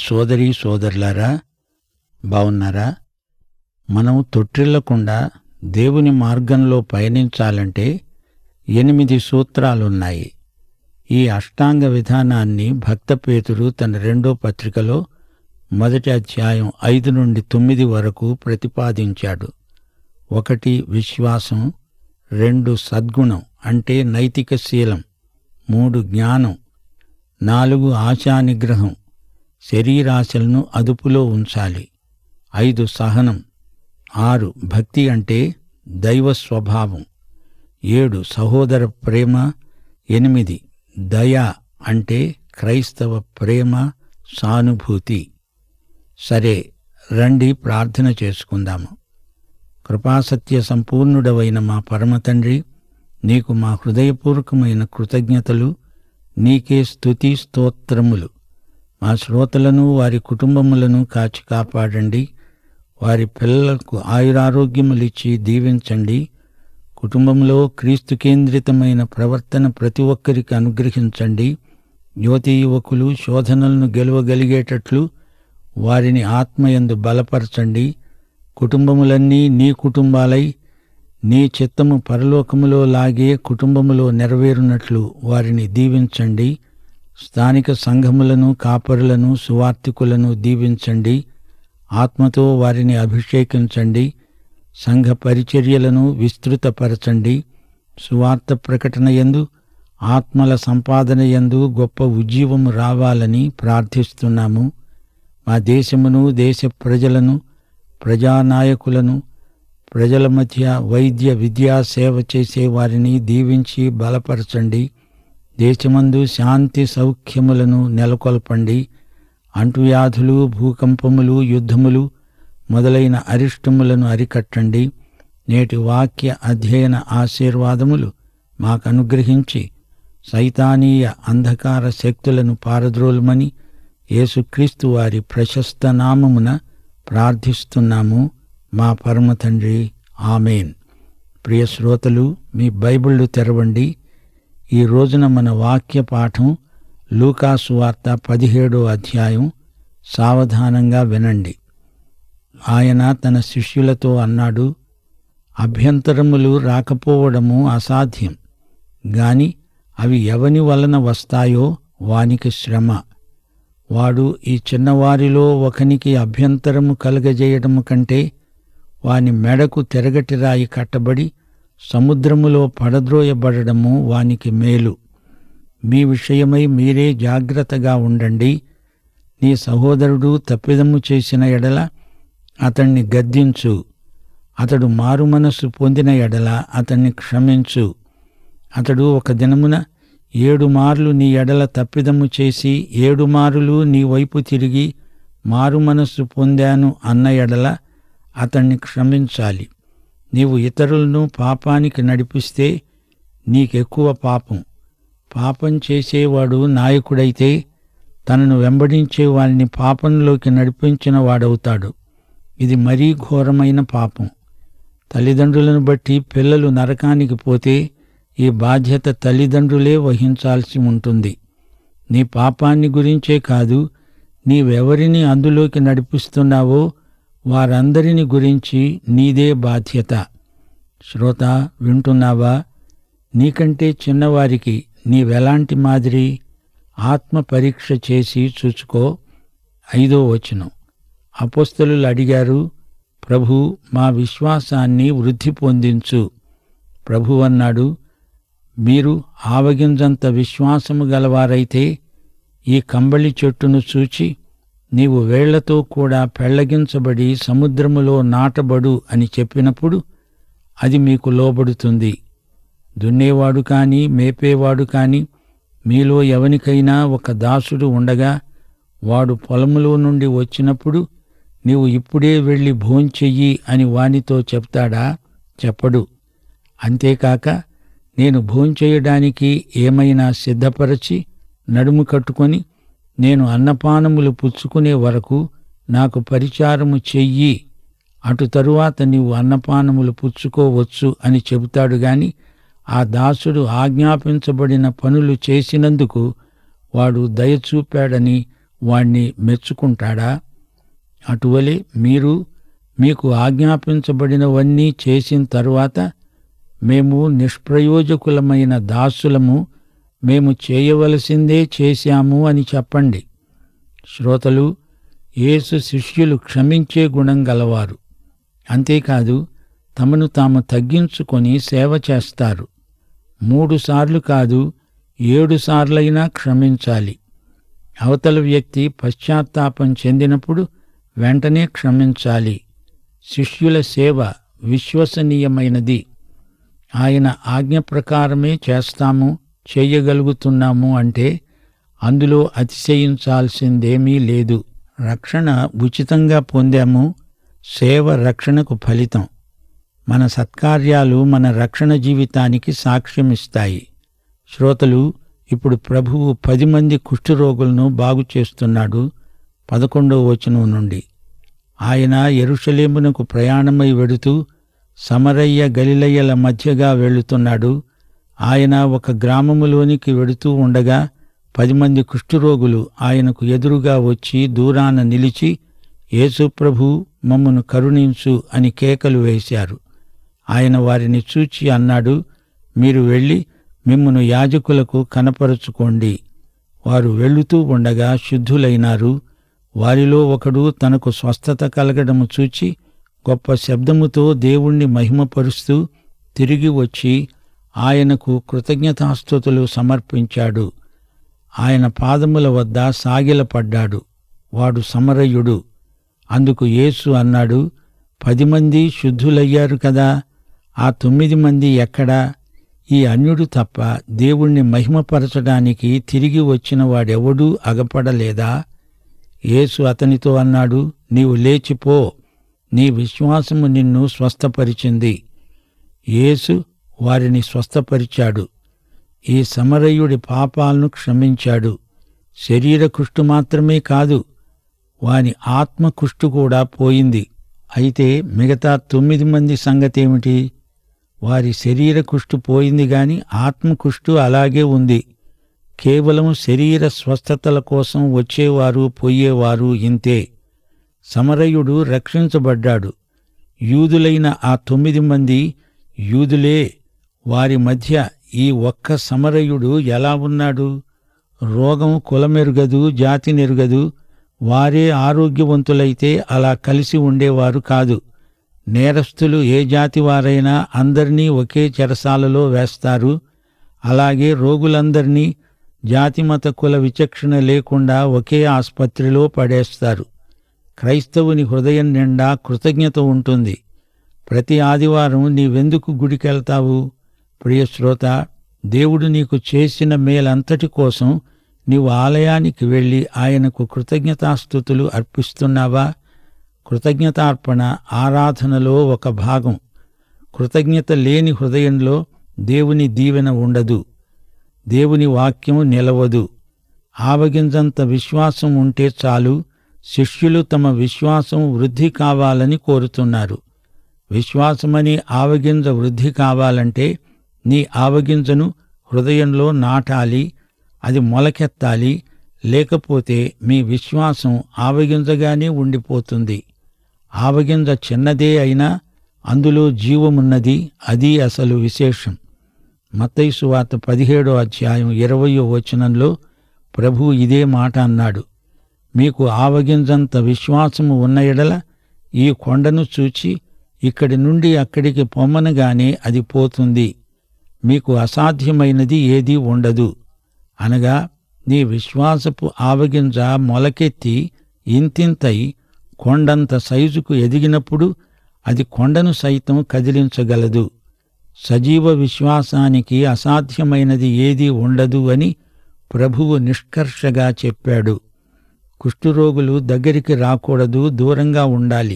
సోదరీ సోదరులారా, బావున్నారా? మనం తొట్టిల్లకుండా దేవుని మార్గంలో పయనించాలంటే 8 సూత్రాలున్నాయి. ఈ అష్టాంగ విధానాన్ని భక్త పేతురు తన 2వ పత్రికలో 1వ అధ్యాయం 5 నుండి 9 వరకు ప్రతిపాదించాడు. 1 విశ్వాసం, 2 సద్గుణం అంటే నైతిక శీలం, 3 జ్ఞానం, 4 ఆశానిగ్రహం, శరీరాశలను అదుపులో ఉంచాలి, 5 సహనం, 6 భక్తి అంటే దైవ స్వభావం, 7 సహోదర ప్రేమ, 8 దయ అంటే క్రైస్తవ ప్రేమ, సానుభూతి. సరే, రండి ప్రార్థన చేసుకుందాము. కృపాసత్య సంపూర్ణుడవైన మా పరమతండ్రి, నీకు మా హృదయపూర్వకమైన కృతజ్ఞతలు, నీకే స్తుతి స్తోత్రములు. మా శ్రోతలను వారి కుటుంబములను కాచి కాపాడండి. వారి పిల్లలకు ఆయురారోగ్యములిచ్చి దీవించండి. కుటుంబంలో క్రీస్తు కేంద్రితమైన ప్రవర్తన ప్రతి ఒక్కరికి అనుగ్రహించండి. యువతీ యువకులు శోధనలను గెలవగలిగేటట్లు వారిని ఆత్మయందు బలపరచండి. కుటుంబములన్నీ నీ కుటుంబాలై నీ చిత్తము పరలోకములో లాగే కుటుంబములో నెరవేరునట్లు వారిని దీవించండి. స్థానిక సంఘములను, కాపరులను, సువార్తికులను దీవించండి. ఆత్మతో వారిని అభిషేకించండి. సంఘ పరిచర్యలను విస్తృతపరచండి. సువార్త ప్రకటన యందు, ఆత్మల సంపాదన యందు గొప్ప ఉజ్జీవము రావాలని ప్రార్థిస్తున్నాము. మా దేశమును, దేశ ప్రజలను, ప్రజానాయకులను, ప్రజల మధ్య వైద్య విద్యా సేవ చేసే వారిని దీవించి బలపరచండి. దేశమందు శాంతి సౌఖ్యములను నెలకొల్పండి. అంటువ్యాధులు, భూకంపములు, యుద్ధములు మొదలైన అరిష్టములను అరికట్టండి. నేటి వాక్య అధ్యయన ఆశీర్వాదములు మాకనుగ్రహించి సైతానీయ అంధకార శక్తులను పారద్రోలుమని యేసుక్రీస్తు వారి ప్రశస్త నామమున ప్రార్థిస్తున్నాము మా పరమతండ్రి. ఆమేన్. ప్రియ శ్రోతలు, మీ బైబిళ్ళు తెరవండి. ఈ రోజున మన వాక్య పాఠం లూకాసు వార్త 17వ అధ్యాయం. సావధానంగా వినండి. ఆయన తన శిష్యులతో అన్నాడు, అభ్యంతరములు రాకపోవడము అసాధ్యం, గాని అవి ఎవని వలన వస్తాయో వానికి శ్రమ. వాడు ఈ చిన్నవారిలో ఒకనికి అభ్యంతరము కలుగజేయడము కంటే వాని మెడకు తెరగటి రాయి కట్టబడి సముద్రములో పడద్రోయబడము వానికి మేలు. మీ విషయమై మీరే జాగ్రత్తగా ఉండండి. నీ సహోదరుడు తప్పిదము చేసిన ఎడల అతణ్ణి గద్దించు. అతడు మారుమనస్సు పొందిన ఎడల అతణ్ణి క్షమించు. అతడు ఒక దినమున 7 మార్లు నీ ఎడల తప్పిదము చేసి 7 మారులు నీ వైపు తిరిగి మారుమనస్సు పొందాను అన్న ఎడల అతణ్ణి క్షమించాలి. నీవు ఇతరులను పాపానికి నడిపిస్తే నీకెక్కువ పాపం. పాపం చేసేవాడు నాయకుడైతే తనను వెంబడించే వారిని పాపంలోకి నడిపించిన వాడవుతాడు. ఇది మరీ ఘోరమైన పాపం. తల్లిదండ్రులను బట్టి పిల్లలు నరకానికి పోతే ఈ బాధ్యత తల్లిదండ్రులే వహించాల్సి ఉంటుంది. నీ పాపాన్ని గురించే కాదు, నీవెవరిని అందులోకి నడిపిస్తున్నావో వారందరిని గురించి నీదే బాధ్యత. శ్రోత, వింటున్నావా? నీకంటే చిన్నవారికి నీవెలాంటి మాదిరి? ఆత్మ పరీక్ష చేసి చూచుకో. 5వ వచనం. అపోస్తలులు అడిగారు, ప్రభూ, మా విశ్వాసాన్ని వృద్ధి పొందించు. ప్రభు అన్నాడు, మీరు ఆవగింజంత విశ్వాసము గలవారైతే ఈ కంబళి చెట్టును చూచి నీవు వేళ్లతో కూడా పెళ్లగించబడి సముద్రములో నాటబడు అని చెప్పినప్పుడు అది మీకు లోబడుతుంది. దున్నేవాడు కాని మేపేవాడు కాని మీలో ఎవనికైనా ఒక దాసుడు ఉండగా వాడు పొలములో నుండి వచ్చినప్పుడు నీవు ఇప్పుడే వెళ్ళి భోంచెయ్యి అని వానితో చెప్తాడా? చెప్పడు. అంతేకాక నేను భోంచేయడానికి ఏమైనా సిద్ధపరచి నడుము కట్టుకొని నేను అన్నపానములు పుచ్చుకునే వరకు నాకు పరిచారము చెయ్యి, అటు తరువాత నీవు అన్నపానములు పుచ్చుకోవచ్చు అని చెబుతాడు గాని ఆ దాసుడు ఆజ్ఞాపించబడిన పనులు చేసినందుకు వాడు దయచూపాడని వాణ్ణి మెచ్చుకుంటాడా? అటువలే మీరు మీకు ఆజ్ఞాపించబడినవన్నీ చేసిన తరువాత మేము నిష్ప్రయోజకులమైన దాసులము, మేము చేయవలసిందే చేశాము అని చెప్పండి. శ్రోతలు, యేసు శిష్యులు క్షమించే గుణం గలవారు. అంతేకాదు, తమను తాము తగ్గించుకొని సేవ చేస్తారు. 3 సార్లు కాదు, 7 సార్లైనా క్షమించాలి. అవతల వ్యక్తి పశ్చాత్తాపం చెందినప్పుడు వెంటనే క్షమించాలి. శిష్యుల సేవ విశ్వసనీయమైనది. ఆయన ఆజ్ఞ ప్రకారమే చేస్తాము, చేయగలుగుతున్నాము అంటే అందులో అతిశయించాల్సిందేమీ లేదు. రక్షణ ఉచితంగా పొందాము. సేవ రక్షణకు ఫలితం. మన సత్కార్యాలు మన రక్షణ జీవితానికి సాక్ష్యమిస్తాయి. శ్రోతలు, ఇప్పుడు ప్రభువు 10 మంది కుష్ఠరోగులను బాగు చేస్తున్నాడు. 11వ వచనం నుండి. ఆయన యెరూషలేమునకు ప్రయాణమై వెడుతూ సమరయ్య గలిలయల మధ్యగా వెళుతున్నాడు. ఆయన ఒక గ్రామములోనికి వెడుతూ ఉండగా 10 మంది కుష్ఠరోగులు ఆయనకు ఎదురుగా వచ్చి దూరాన నిలిచి, యేసు ప్రభూ, మమ్మను కరుణించు అని కేకలు వేశారు. ఆయన వారిని చూచి అన్నాడు, మీరు వెళ్ళి మిమ్మును యాజకులకు కనపరుచుకోండి. వారు వెళుతూ ఉండగా శుద్ధులైనారు. వారిలో ఒకడు తనకు స్వస్థత కలగడము చూచి గొప్ప శబ్దముతో దేవుణ్ణి మహిమపరుస్తూ తిరిగి వచ్చి ఆయనకు కృతజ్ఞతాస్తుతులు సమర్పించాడు. ఆయన పాదముల వద్ద సాగిలపడ్డాడు. వాడు సమరయుడు. అందుకు యేసు అన్నాడు, 10 మంది శుద్ధులయ్యారు కదా, ఆ 9 మంది ఎక్కడా? ఈ అన్యుడు తప్ప దేవుణ్ణి మహిమపరచడానికి తిరిగి వచ్చిన వాడెవడూ అగపడలేదా? యేసు అతనితో అన్నాడు, నీవు లేచిపో, నీ విశ్వాసము నిన్ను స్వస్థపరిచింది. యేసు వారిని స్వస్థపరిచాడు. ఈ సమరయుడి పాపాలను క్షమించాడు. శరీర కుష్టు మాత్రమే కాదు, వాని ఆత్మ కుష్టు కూడా పోయింది. అయితే మిగతా 9 మంది సంగతేమిటి? వారి శరీర కుష్టు పోయింది గాని ఆత్మ కుష్టు అలాగే ఉంది. కేవలం శరీర స్వస్థతల కోసం వచ్చేవారు పోయేవారు ఇంతే. సమరయుడు రక్షించబడ్డాడు. యూదులైన ఆ 9 మంది యూదులే. వారి మధ్య ఈ ఒక్క సమరయుడు ఎలా ఉన్నాడు? రోగం కులమెరుగదు, జాతి నెరుగదు. వారే ఆరోగ్యవంతులైతే అలా కలిసి ఉండేవారు కాదు. నేరస్తులు ఏ జాతివారైనా అందర్నీ ఒకే చెరసాలలో వేస్తారు. అలాగే రోగులందర్నీ జాతిమత కుల విచక్షణ లేకుండా ఒకే ఆస్పత్రిలో పడేస్తారు. క్రైస్తవుని హృదయం నిండా కృతజ్ఞత ఉంటుంది. ప్రతి ఆదివారం నీవెందుకు గుడికెళ్తావు? ప్రియశ్రోత, దేవుడు నీకు చేసిన మేలంతటి కోసం నీవు ఆలయానికి వెళ్ళి ఆయనకు కృతజ్ఞతాస్తుతులు అర్పిస్తున్నావా? కృతజ్ఞతార్పణ ఆరాధనలో ఒక భాగం. కృతజ్ఞత లేని హృదయంలో దేవుని దీవెన ఉండదు. దేవుని వాక్యం నిలవదు. ఆవగింజంత విశ్వాసం ఉంటే చాలు. శిష్యులు తమ విశ్వాసం వృద్ధి కావాలని కోరుతున్నారు. విశ్వాసమని ఆవగింజ వృద్ధి కావాలంటే నీ ఆవగింజను హృదయంలో నాటాలి, అది మొలకెత్తాలి. లేకపోతే మీ విశ్వాసం ఆవగింజగానే ఉండిపోతుంది. ఆవగింజ చిన్నదే అయినా అందులో జీవమున్నది. అది అసలు విశేషం. మత్తయి సువార్త 17వ అధ్యాయం 20వ వచనంలో ప్రభువు ఇదే మాట అన్నాడు. మీకు ఆవగింజంత విశ్వాసము ఉన్న ఎడల ఈ కొండను చూచి ఇక్కడి నుండి అక్కడికి పొమ్మనగానే అది పోతుంది. మీకు అసాధ్యమైనది ఏదీ ఉండదు. అనగా నీ విశ్వాసపు ఆవగింజ మొలకెత్తి ఇంతింతై కొండంత సైజుకు ఎదిగినప్పుడు అది కొండను సైతం కదిలించగలదు. సజీవ విశ్వాసానికి అసాధ్యమైనది ఏదీ ఉండదు అని ప్రభువు నిష్కర్షగా చెప్పాడు. కుష్ఠరోగులు దగ్గరికి రాకూడదు, దూరంగా ఉండాలి.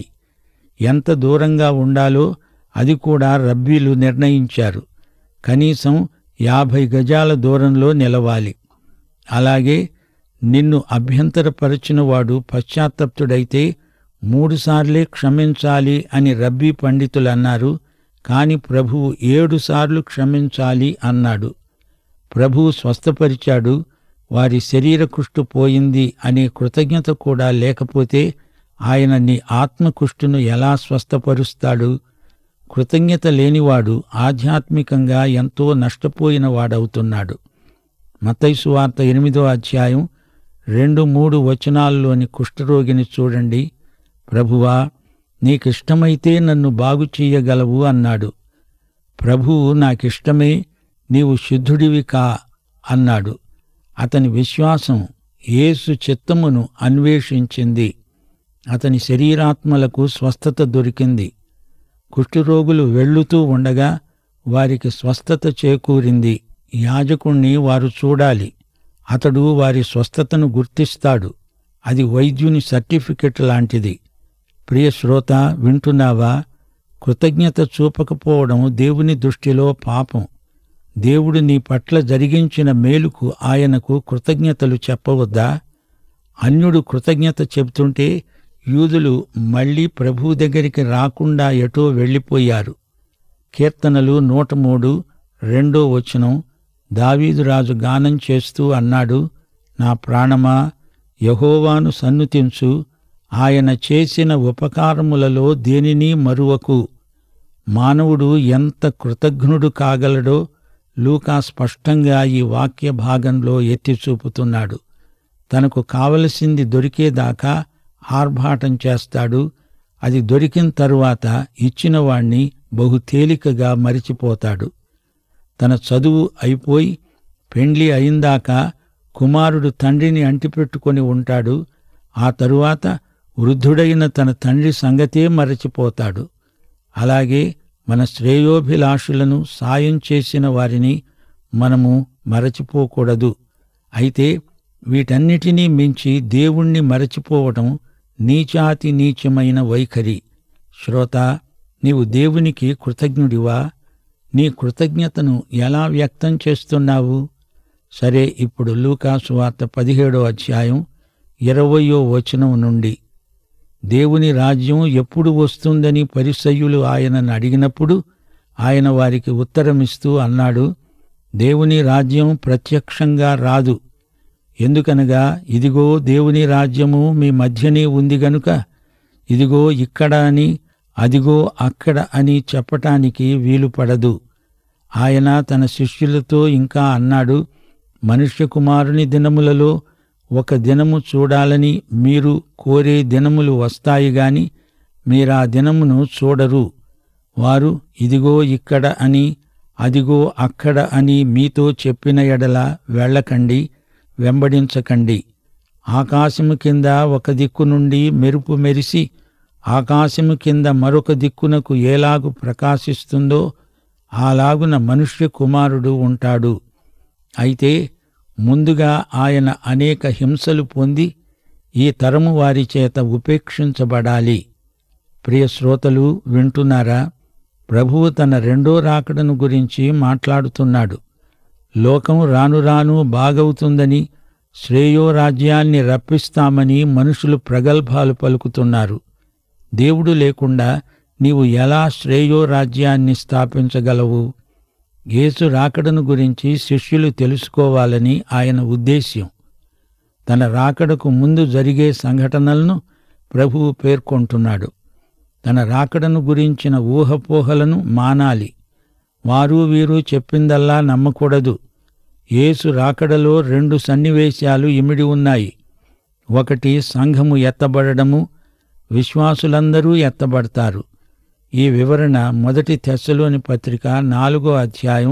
ఎంత దూరంగా ఉండాలో అది కూడా రబ్బీలు నిర్ణయించారు. కనీసం 50 గజాల దూరంలో నిలవాలి. అలాగే నిన్ను అభ్యంతరపరచినవాడు పశ్చాత్తప్తుడైతే 3 సార్లే క్షమించాలి అని రబ్బీ పండితులన్నారు. కాని ప్రభువు 7 సార్లు క్షమించాలి అన్నాడు. ప్రభువు స్వస్థపరిచాడు. వారి శరీర కుష్టు పోయింది అనే కృతజ్ఞత కూడా లేకపోతే ఆయన నీ ఆత్మకుష్టును ఎలా స్వస్థపరుస్తాడు? కృతజ్ఞత లేనివాడు ఆధ్యాత్మికంగా ఎంతో నష్టపోయిన వాడవుతున్నాడు. మత్తయి సువార్త 8వ అధ్యాయం 2-3 వచనాల్లోని కుష్ఠరోగిని చూడండి. ప్రభువా, నీకిష్టమైతే నన్ను బాగు చెయ్యగలవు అన్నాడు. ప్రభువు, నాకిష్టమే, నీవు శుద్ధుడివి కా అన్నాడు. అతని విశ్వాసం యేసు చిత్తమును అన్వేషించింది. అతని శరీరాత్మలకు స్వస్థత దొరికింది. కుష్ఠరోగులు వెళ్ళుతూ ఉండగా వారికి స్వస్థత చేకూరింది. యాజకుణ్ణి వారు చూడాలి. అతడు వారి స్వస్థతను గుర్తిస్తాడు. అది వైద్యుని సర్టిఫికెట్ లాంటిది. ప్రియ శ్రోత, వింటున్నావా? కృతజ్ఞత చూపకపోవడం దేవుని దృష్టిలో పాపం. దేవుడు నీ పట్ల జరిగించిన మేలుకు ఆయనకు కృతజ్ఞతలు చెప్పవద్దా? అన్యుడు కృతజ్ఞత చెబుతుంటే యూదులు మళ్లీ ప్రభువు దగ్గరికి రాకుండా ఎటో వెళ్ళిపోయారు. కీర్తనలు 103 2వ వచనం దావీదురాజు గానం చేస్తూ అన్నాడు, నా ప్రాణమా, యెహోవాను సన్నుతించు, ఆయన చేసిన ఉపకారములలో దేనినీ మరువకు. మానవుడు ఎంత కృతజ్ఞుడు కాగలడో లూకా స్పష్టంగా ఈ వాక్య భాగంలో ఎత్తి చూపుతున్నాడు. తనకు కావలసింది దొరికేదాకా ఆర్భాటం చేస్తాడు. అది దొరికిన తరువాత ఇచ్చినవాణ్ణి బహు తేలికగా మరిచిపోతాడు. తన చదువు అయిపోయి పెండ్లి అయిందాకా కుమారుడు తండ్రిని అంటిపెట్టుకొని ఉంటాడు. ఆ తరువాత వృద్ధుడైన తన తండ్రి సంగతే మరచిపోతాడు. అలాగే మన శ్రేయోభిలాషులను సాయం చేసిన వారిని మనము మరచిపోకూడదు. అయితే వీటన్నిటినీ మించి దేవుణ్ణి మరచిపోవటం నీచాతి నీచమైన వైఖరి. శ్రోత, నీవు దేవునికి కృతజ్ఞుడివా? నీ కృతజ్ఞతను ఎలా వ్యక్తం చేస్తున్నావు? సరే, ఇప్పుడు లూకా సువార్త 17వ అధ్యాయం 20వ వచనం నుండి, దేవుని రాజ్యం ఎప్పుడు వస్తుందని పరిసయ్యులు ఆయనను అడిగినప్పుడు ఆయన వారికి ఉత్తరమిస్తూ అన్నాడు, దేవుని రాజ్యం ప్రత్యక్షంగా రాదు. ఎందుకనగా ఇదిగో దేవుని రాజ్యము మీ మధ్యనే ఉంది గనుక ఇదిగో ఇక్కడ అని అదిగో అక్కడ అని చెప్పటానికి వీలుపడదు. ఆయన తన శిష్యులతో ఇంకా అన్నాడు, మనుష్య కుమారుని దినములలో ఒక దినము చూడాలని మీరు కోరే దినములు వస్తాయి గాని మీరా దినమును చూడరు. వారు ఇదిగో ఇక్కడ అని అదిగో అక్కడ అని మీతో చెప్పిన ఎడల వెళ్ళకండి, వెంబడించకండి. ఆకాశము కింద ఒక దిక్కు నుండి మెరుపు మెరిసి ఆకాశము కింద మరొక దిక్కునకు ఏలాగు ప్రకాశిస్తుందో అలాగున మనుష్య కుమారుడు ఉంటాడు. అయితే ముందుగా ఆయన అనేక హింసలు పొంది ఈ తరము వారి చేత ఉపేక్షించబడాలి. ప్రియ శ్రోతలు, వింటున్నారా? ప్రభువు తన రెండో రాకడను గురించి మాట్లాడుతున్నాడు. లోకం రాను రాను బాగవుతుందని, శ్రేయోరాజ్యాన్ని రప్పిస్తామని మనుషులు ప్రగల్భాలు పలుకుతున్నారు. దేవుడు లేకుండా నీవు ఎలా శ్రేయోరాజ్యాన్ని స్థాపించగలవు? యేసు రాకడను గురించి శిష్యులు తెలుసుకోవాలని ఆయన ఉద్దేశ్యం. తన రాకడకు ముందు జరిగే సంఘటనలను ప్రభువు పేర్కొంటున్నాడు. తన రాకడను గురించిన ఊహపోహలను మానాలి. వారు వీరు చెప్పిందల్లా నమ్మకూడదు. యేసు రాకడలో 2 సన్నివేశాలు ఇమిడి ఉన్నాయి. ఒకటి సంఘము ఎత్తబడము, విశ్వాసులందరూ ఎత్తబడతారు. ఈ వివరణ 1 తెస్సలోని పత్రిక 4వ అధ్యాయం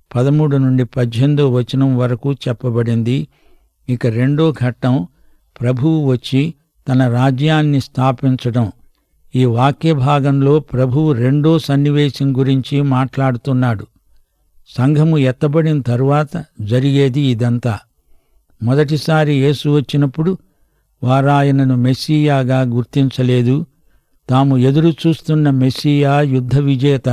13 నుండి 18వ వచనం వరకు చెప్పబడింది. ఇక రెండో ఘట్టం ప్రభువు వచ్చి తన రాజ్యాన్ని స్థాపించడం. ఈ వాక్య భాగంలో ప్రభువు రెండో సన్నివేశం గురించి మాట్లాడుతున్నాడు. సంఘము ఎత్తబడిన తరువాత జరిగేది ఇదంతా. మొదటిసారి యేసు వచ్చినప్పుడు వారాయనను మెస్సీయాగా గుర్తించలేదు. తాము ఎదురు చూస్తున్న మెస్సీయా యుద్ధ విజేత,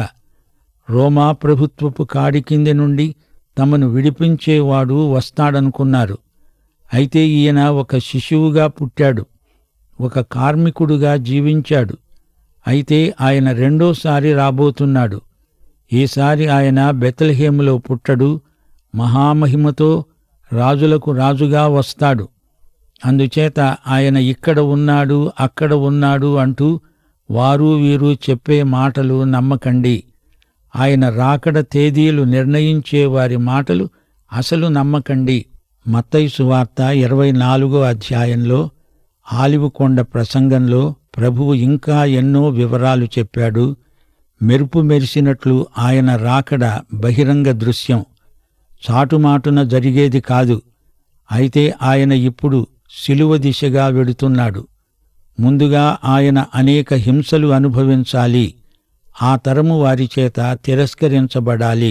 రోమా ప్రభుత్వపు కాడి కింది నుండి తమను విడిపించేవాడు వస్తాడనుకున్నారు. అయితే ఈయన ఒక శిశువుగా పుట్టాడు, ఒక కార్మికుడుగా జీవించాడు. అయితే ఆయన రెండోసారి రాబోతున్నాడు. ఈసారి ఆయన బెత్లెహేములో పుట్టడు, మహామహిమతో రాజులకు రాజుగా వస్తాడు. అందుచేత ఆయన ఇక్కడ ఉన్నాడు, అక్కడ ఉన్నాడు అంటూ వారు వీరు చెప్పే మాటలు నమ్మకండి. ఆయన రాకడ తేదీలు నిర్ణయించే వారి మాటలు అసలు నమ్మకండి. మత్తయి సువార్త 24వ అధ్యాయంలో ఆలివ్ కొండ ప్రసంగంలో ప్రభువు ఇంకా ఎన్నో వివరాలు చెప్పాడు. మెరుపు మెరిసినట్లు ఆయన రాకడ బహిరంగ దృశ్యం, చాటుమాటున జరిగేది కాదు. అయితే ఆయన ఇప్పుడు శిలువ దిశగా వెడుతున్నాడు. ముందుగా ఆయన అనేక హింసలు అనుభవించాలి. ఆ తరము వారి చేత తిరస్కరించబడాలి.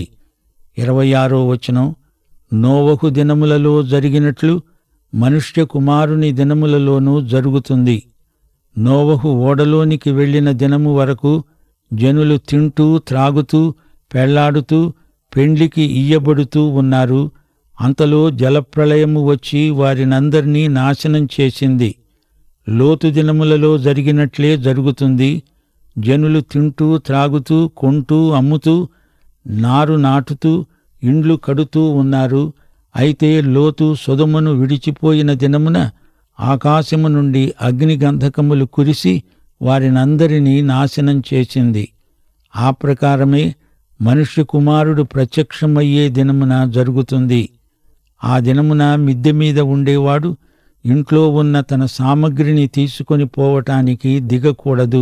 26వ వచనం, నోవహు దినములలో జరిగినట్లు మనుష్య కుమారుని దినములలోనూ జరుగుతుంది. నోవహు ఓడలోనికి వెళ్లిన దినము వరకు జనులు తింటూ త్రాగుతూ పెళ్లాడుతూ పెండ్లికి ఇయ్యబడుతూ ఉన్నారు. అంతలో జలప్రళయము వచ్చి వారినందర్నీ నాశనం చేసింది. లోతు దినములలో జరిగినట్లే జరుగుతుంది. జనులు తింటూ త్రాగుతూ కొంటూ అమ్ముతూ నారు నాటుతూ ఇండ్లు కడుతూ ఉన్నారు. అయితే లోతు సొదొమను విడిచిపోయిన దినమున ఆకాశము నుండి అగ్నిగంధకములు కురిసి వారినందరినీ నాశనం చేసింది. ఆ ప్రకారమే మనుష్య కుమారుడు ప్రత్యక్షమయ్యే దినమున జరుగుతుంది. ఆ దినమున మిద్దె మీద ఉండేవాడు ఇంట్లో ఉన్న తన సామగ్రిని తీసుకొని పోవటానికి దిగకూడదు.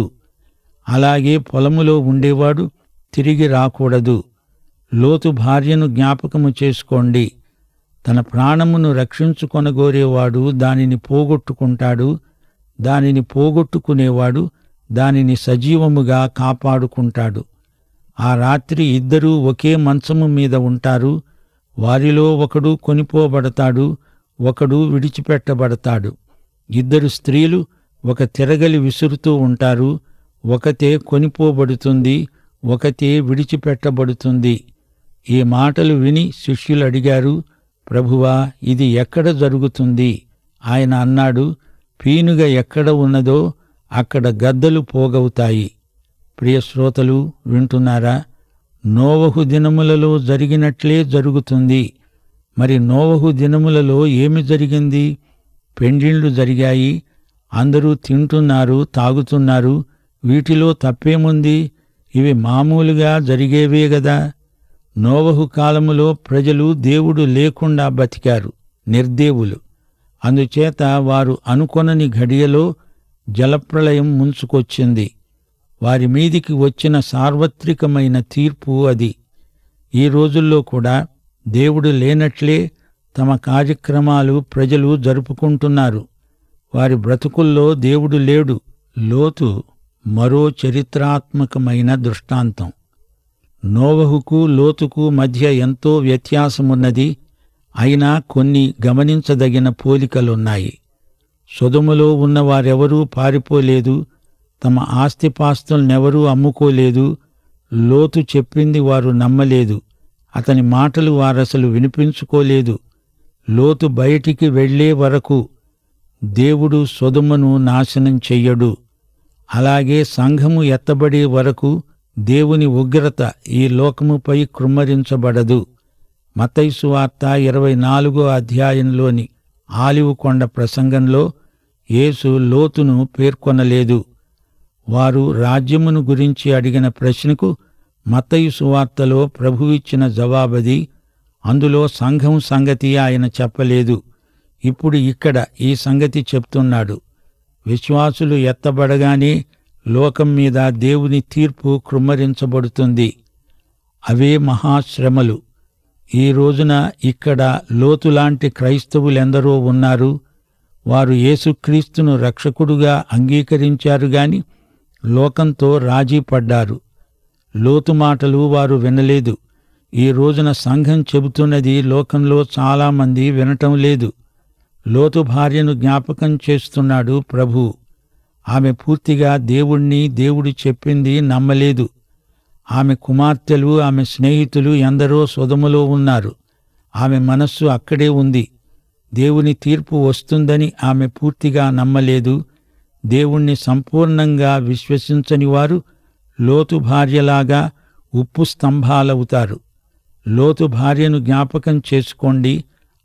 అలాగే పొలములో ఉండేవాడు తిరిగి రాకూడదు. లోతు భార్యను జ్ఞాపకము చేసుకోండి. తన ప్రాణమును రక్షించుకొనగోరేవాడు దానిని పోగొట్టుకుంటాడు. దానిని పోగొట్టుకునేవాడు దానిని సజీవముగా కాపాడుకుంటాడు. ఆ రాత్రి ఇద్దరూ ఒకే మంచము మీద ఉంటారు. వారిలో ఒకడు కొనిపోబడతాడు, ఒకడు విడిచిపెట్టబడతాడు. ఇద్దరు స్త్రీలు ఒక తిరగలి విసురుతూ ఉంటారు. ఒకతే కొనిపోబడుతుంది, ఒకతే విడిచిపెట్టబడుతుంది. ఈ మాటలు విని శిష్యులు అడిగారు, ప్రభువా, ఇది ఎక్కడ జరుగుతుంది? ఆయన అన్నాడు, పీనుగ ఎక్కడ ఉన్నదో అక్కడ గద్దలు పోగవుతాయి. ప్రియశ్రోతలు వింటున్నారా? నోవహు దినములలో జరిగినట్లే జరుగుతుంది. మరి నోవహు దినములలో ఏమి జరిగింది? పెండ్లిళ్ళు జరిగాయి. అందరూ తింటున్నారు, తాగుతున్నారు. వీటిలో తప్పేముంది? ఇవి మామూలుగా జరిగేవే గదా. నోవహు కాలములో ప్రజలు దేవుడు లేకుండా బతికారు, నిర్దేవులు. అందుచేత వారు అనుకొనని ఘడియలో జలప్రళయం ముంచుకొచ్చింది. వారి మీదికి వచ్చిన సార్వత్రికమైన తీర్పు అది. ఈ రోజుల్లో కూడా దేవుడు లేనట్లే తమ కార్యక్రమాలు ప్రజలు జరుపుకుంటున్నారు. వారి బ్రతుకుల్లో దేవుడు లేడు. లోతు మరో చరిత్రాత్మకమైన దృష్టాంతం. నోవహుకు లోతుకు మధ్య ఎంతో వ్యత్యాసమున్నది. అయినా కొన్ని గమనించదగిన పోలికలున్నాయి. సొదొములో ఉన్నవారెవరూ పారిపోలేదు. తమ ఆస్తిపాస్తులనెవరూ అమ్ముకోలేదు. లోతు చెప్పింది వారు నమ్మలేదు. అతని మాటలు వారసలు వినిపించుకోలేదు. లోతు బయటికి వెళ్లే వరకు దేవుడు సొదొమును నాశనం చెయ్యడు. అలాగే సంఘము ఎత్తబడే వరకు దేవుని ఉగ్రత ఈ లోకముపై కృమ్మరించబడదు. మత్తయి సువార్త 24వ అధ్యాయంలోని ఆలివ్ కొండ ప్రసంగంలో యేసు లోతును పేర్కొనలేదు. వారు రాజ్యమును గురించి అడిగిన ప్రశ్నకు మత్తయి సువార్తలో ప్రభువిచ్చిన జవాబది. అందులో సంఘం సంగతి ఆయన చెప్పలేదు. ఇప్పుడు ఇక్కడ ఈ సంగతి చెప్తున్నాడు. విశ్వాసులు ఎత్తబడగానే లోకం మీద దేవుని తీర్పు కృమ్మరించబడుతుంది. అవే మహాశ్రమలు. ఈ రోజున ఇక్కడ లోతులాంటి క్రైస్తవులెందరో ఉన్నారు. వారు యేసుక్రీస్తును రక్షకుడుగా అంగీకరించారు గాని లోకంతో రాజీ పడ్డారు. లోతు మాటలు వారు వినలేదు. ఈ రోజున సంఘం చెబుతున్నది లోకంలో చాలామంది వినటం లేదు. లోతు భార్యను జ్ఞాపకం చేస్తున్నాడు ప్రభు. ఆమె పూర్తిగా దేవుణ్ణి, దేవుడు చెప్పింది నమ్మలేదు. ఆమె కుమార్తెలు, ఆమె స్నేహితులు ఎందరో సొదొములో ఉన్నారు. ఆమె మనస్సు అక్కడే ఉంది. దేవుని తీర్పు వస్తుందని ఆమె పూర్తిగా నమ్మలేదు. దేవుణ్ణి సంపూర్ణంగా విశ్వసించని వారు లోతు భార్యలాగా ఉప్పు స్తంభాలవుతారు. లోతు భార్యను జ్ఞాపకం చేసుకోండి.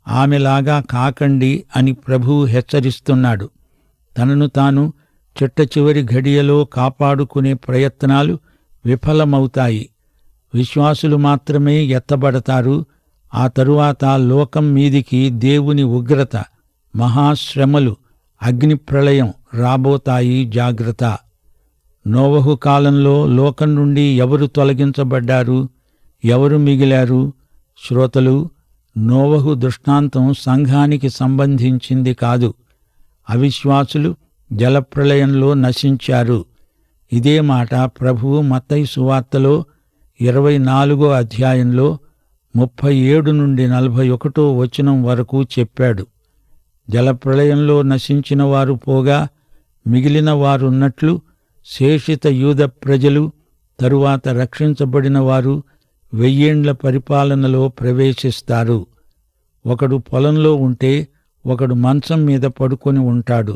ఆమెలాగా కాకండి అని ప్రభువు హెచ్చరిస్తున్నాడు. తనను తాను చిట్టచివరి ఘడియలో కాపాడుకునే ప్రయత్నాలు విఫలమవుతాయి. విశ్వాసులు మాత్రమే ఎత్తబడతారు. ఆ తరువాత లోకం మీదికి దేవుని ఉగ్రత, మహాశ్రమలు, అగ్నిప్రళయం రాబోతాయి. జాగ్రత్త. నోవహు కాలంలో లోకం నుండి ఎవరు తొలగించబడ్డారు? ఎవరు మిగిలారు? శ్రోతలు, నోవహు దృష్టాంతం సంఘానికి సంబంధించింది కాదు. అవిశ్వాసులు జలప్రళయంలో నశించారు. ఇదే మాట ప్రభువు మత్తయి సువార్తలో 24వ అధ్యాయంలో 37 నుండి 41వ వచనం వరకు చెప్పాడు. జలప్రళయంలో నశించిన వారు పోగా మిగిలిన వారున్నట్లు శేషిత యూద ప్రజలు, తరువాత రక్షించబడిన వారు 1000 ఏండ్ల పరిపాలనలో ప్రవేశిస్తారు. ఒకడు పొలంలో ఉంటే ఒకడు మంచం మీద పడుకొని ఉంటాడు.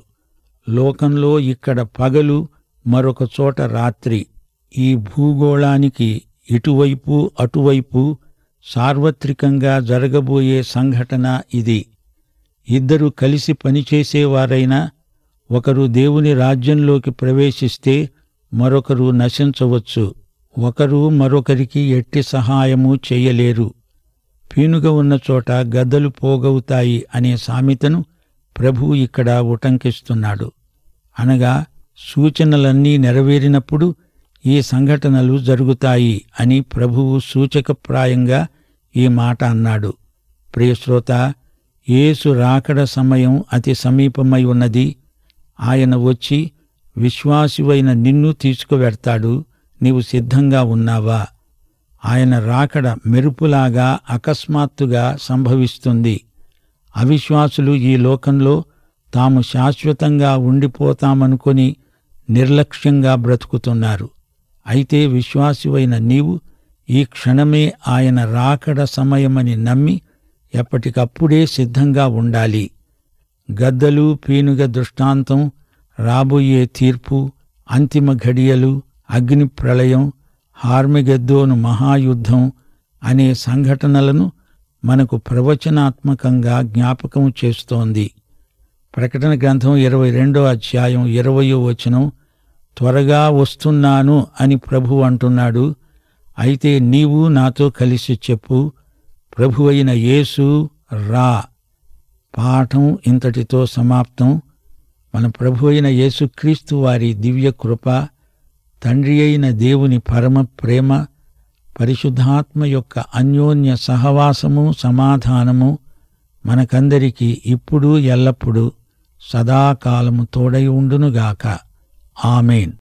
లోకంలో ఇక్కడ పగలు, మరొక చోట రాత్రి. ఈ భూగోళానికి ఇటువైపు అటువైపు సార్వత్రికంగా జరగబోయే సంఘటన ఇది. ఇద్దరు కలిసి పనిచేసేవారైనా ఒకరు దేవుని రాజ్యంలోకి ప్రవేశిస్తే మరొకరు నశించవచ్చు. ఒకరు మరొకరికి ఎట్టి సహాయము చెయ్యలేరు. పీనుగ ఉన్న చోట గద్దలు పోగవుతాయి అనే సామెతను ప్రభువు ఇక్కడ ఉటంకిస్తున్నాడు. అనగా సూచనలన్నీ నెరవేరినప్పుడు ఈ సంఘటనలు జరుగుతాయి అని ప్రభువు సూచకప్రాయంగా ఈ మాట అన్నాడు. ప్రియశ్రోత, యేసు రాకడ సమయం అతి సమీపమై ఉన్నది. ఆయన వచ్చి విశ్వాసివైన నిన్ను తీసుకువెడతాడు. నీవు సిద్ధంగా ఉన్నావా? ఆయన రాకడ మెరుపులాగా అకస్మాత్తుగా సంభవిస్తుంది. అవిశ్వాసులు ఈ లోకంలో తాము శాశ్వతంగా ఉండిపోతామనుకొని నిర్లక్ష్యంగా బ్రతుకుతున్నారు. అయితే విశ్వాసివైన నీవు ఈ క్షణమే ఆయన రాకడ సమయమని నమ్మి ఎప్పటికప్పుడే సిద్ధంగా ఉండాలి. గద్దలు, పీనుగ దృష్టాంతం, రాబోయే తీర్పు, అంతిమ ఘడియలు, అగ్ని ప్రళయం, హార్మెగెద్దోను మహాయుద్ధం అనే సంఘటనలను మనకు ప్రవచనాత్మకంగా జ్ఞాపకం చేస్తోంది. ప్రకటన గ్రంథం 22వ అధ్యాయం 20వ వచనం, త్వరగా వస్తున్నాను అని ప్రభువు అంటున్నాడు. అయితే నీవు నాతో కలిసి చెప్పు, ప్రభువైన యేసు రా. పాఠం ఇంతటితో సమాప్తం. మన ప్రభువైన యేసుక్రీస్తు వారి దివ్య కృప, తండ్రి అయిన దేవుని పరమ ప్రేమ, పరిశుద్ధాత్మ యొక్క అన్యోన్య సహవాసము, సమాధానము మనకందరికీ ఇప్పుడు ఎల్లప్పుడూ సదాకాలము తోడై ఉండునుగాక. ఆమేన్.